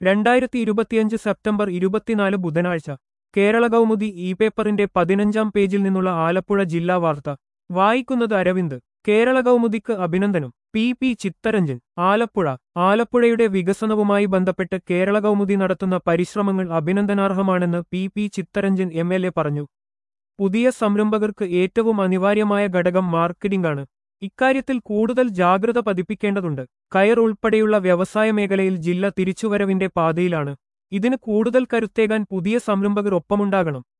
2025 September 24 ബുധനാഴ്ച Kerala Kaumudi E പേപ്പറിന്റെ 15-ാം പേജിൽ നിന്നുള്ള ആലപ്പുഴ ജില്ലാ വാർത്ത വായിക്കുന്നത് അരവിന്ദ്. കേരള കൗമുദിക്ക് അഭിനന്ദനം. പി ചിത്തരഞ്ജൻ. ആലപ്പുഴ. ആലപ്പുഴയുടെ വികസനവുമായി ബന്ധപ്പെട്ട് കേരള കൗമുദി നടത്തുന്ന പരിശ്രമങ്ങൾ അഭിനന്ദനാർഹമാണെന്ന് പി ചിത്തരഞ്ജൻ MLA പറഞ്ഞു. പുതിയ സംരംഭകർക്ക് ഏറ്റവും അനിവാര്യമായ ഘടകം മാർക്കറ്റിംഗാണ്. ഇക്കാര്യത്തിൽ കൂടുതൽ ജാഗ്രത പതിപ്പിക്കേണ്ടതുണ്ട്. കയർ ഉൾപ്പെടെയുള്ള വ്യവസായ മേഖലയിൽ ജില്ല തിരിച്ചുവരവിന്റെ പാതയിലാണ്. ഇതിന് കൂടുതൽ കരുത്തേകാൻ പുതിയ സംരംഭകർ ഒപ്പമുണ്ടാകണം.